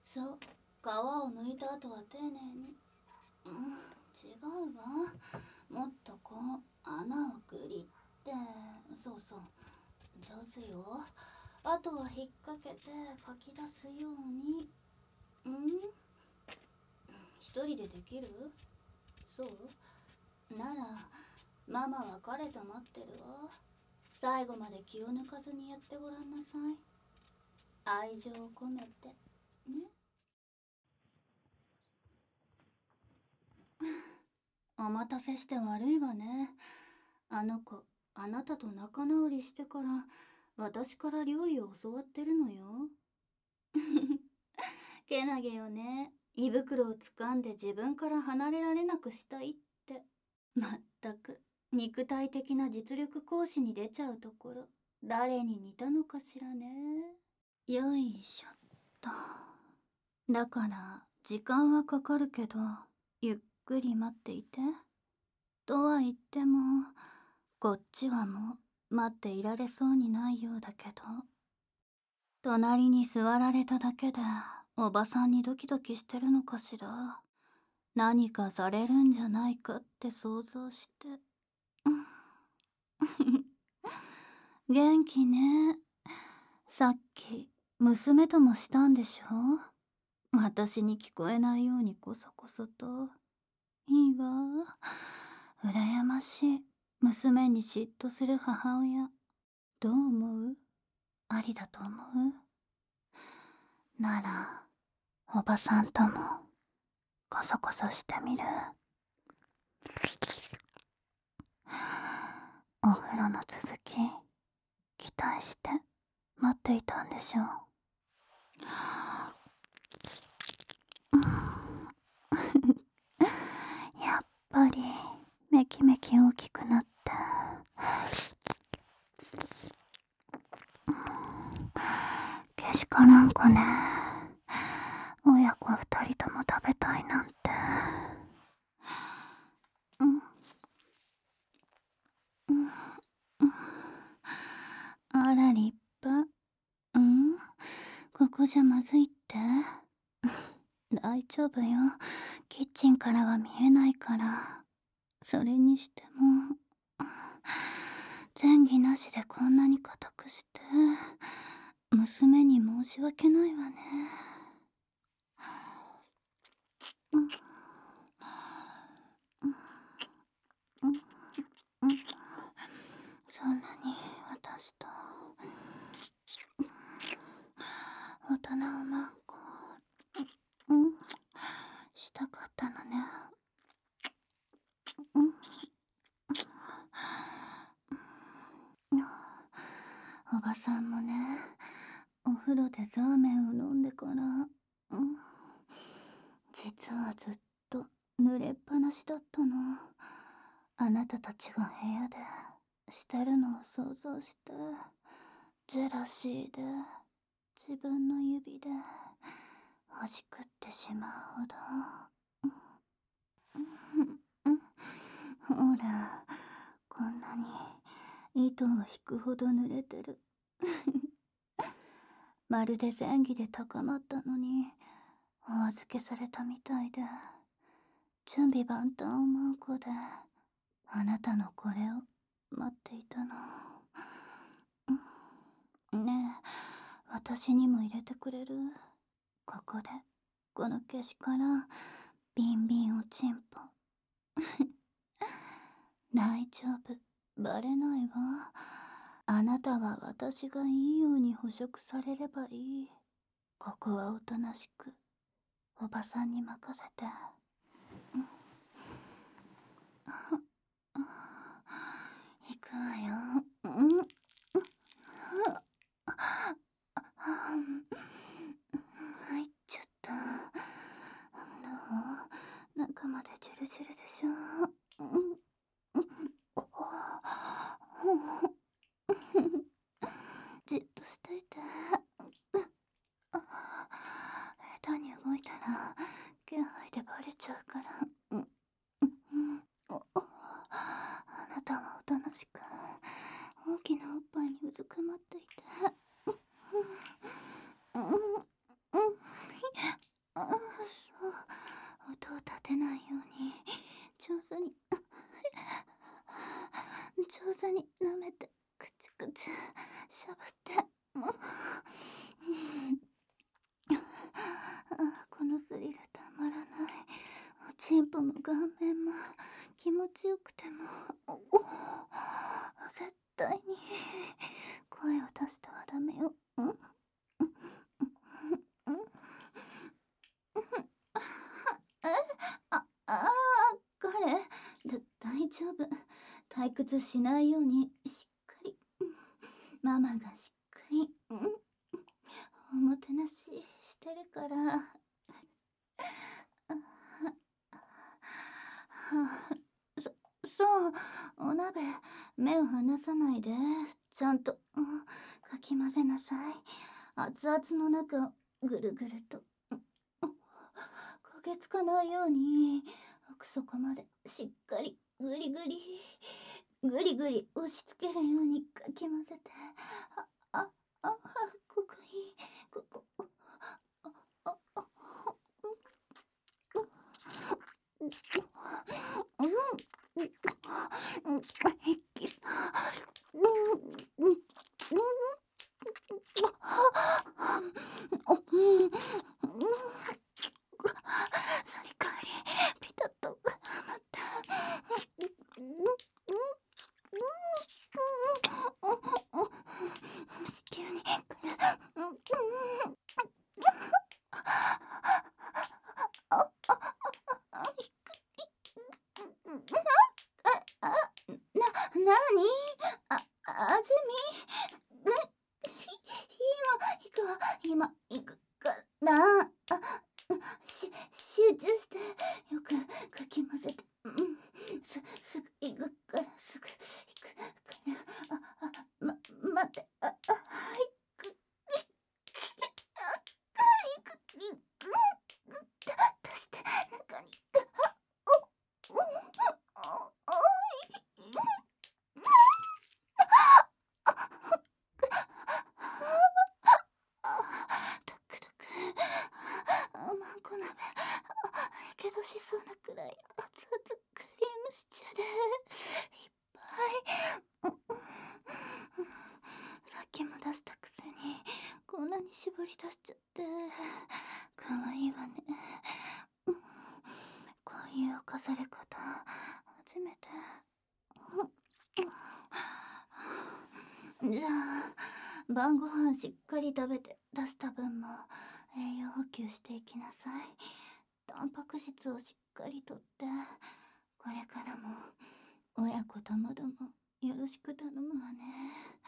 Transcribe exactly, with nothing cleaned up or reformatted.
そう、皮を抜いた後は丁寧に。うん、違うわ。もっとこう穴をくりって。そうそう、上手よ。あとは引っ掛けて書き出すように。うん、一人でできる？そうならママは彼と待ってるわ。最後まで気を抜かずにやってごらんなさい。愛情を込めてね。お待たせして悪いわね。あの子、あなたと仲直りしてから私から料理を教わってるのよ。けなげよね。胃袋を掴んで自分から離れられなくしたいって。まったく肉体的な実力行使に出ちゃうところ、誰に似たのかしらね。よいしょっと。だから時間はかかるけどゆっくり待っていて。とは言ってもこっちはもう待っていられそうにないようだけど。隣に座られただけでおばさんにドキドキしてるのかしら。何かされるんじゃないかって想像して。元気ね。さっき娘ともしたんでしょ？私に聞こえないようにこそこそと。いいわ。羨ましい。娘に嫉妬する母親。どう思う？ありだと思う？ならおばさんともこそこそしてみる。お風呂の続き期待して待っていたんでしょう。やっぱりめきめき大きくなって、けしからんかね。親子二人とも食べたいなんて。うん、うん、あら立派。うん、ここじゃまずいって。大丈夫よ。キッチンからは見えないから。それにしても前儀なしでこんなに固くして娘に申し訳ないわね。うんうんうんうん、そんなに私と大人をまんこうんしたかったのね。うんおばさんもね、お風呂でザーメンを飲んでから、うん、実はずっと濡れっぱなしだったの。あなたたちが部屋でしてるのを想像して、ジェラシーで自分の指でほじくってしまうほど。うん、ほら、こんなに糸を引くほど濡れてる。まるで前儀で高まったのにお預けされたみたいで、準備万端を舞う子であなたのこれを待っていたの。ねえ、私にも入れてくれる？ここでこの消しからビンビンおちんぽ。大丈夫、バレないわ。あなたは私がいいように捕食されればいい。ここはおとなしくおばさんに任せて。行くわよ。うん、入っちゃった。どう？中までジュルジュルでしょ。じっとしていて。下手に動いたら気配でバレちゃうから。あなたはおとなしく大きなおっぱいにうずくまっていて。うんうんうん、 顔面も気持ちよくても、おお絶対に声を出してはダメよ。うんうんうんうんえあ、ああ、彼、だ、大丈夫。退屈しないようにしっかり、うんママがしっかり、うん、おもてなししてるから。あはあ、そ、そう、お鍋、目を離さないで。ちゃんと、うん、かき混ぜなさい。熱々の中をぐるぐると。うんうん焦げつかないように、奥底までしっかりぐりぐり、ぐりぐり押し付けるようにかき混ぜて。あ、あ、あ、ここいい、ここ。あ、あ、あ、うん、うん、うん、うん、うん、うん、うん、そりかわり、ピタッと、また、うん、うん、うん、うん、うん、子宮に来る、うん、うん、あ、あ、あ、ひく、うん、あ、あ、な、なにあ、あずみ、ね、今、行くわ、今、行くから、あ、し、集中して、よくかき混ぜて、うん、す、すぐ行くから、すぐ行くから、あ、あ、ま、待って、あ、あ、はい、く、あ、行く、行く、だ、出して、中に、あ、お、お、お、おい、あ、ドクドク、あ、まんこ鍋、あ、やけどしそうなくらい熱々クリームシチューでいっぱい、うんうんさっきも出したくせにこんなに絞り出しちゃってかわいいわね。うんこういうおかされ方初めて。じゃあ晩ご飯しっかり食べて出した分も栄養補給していきなさい。タンパク質をしっかりとってこれからも親子ともどもよろしく頼むわね。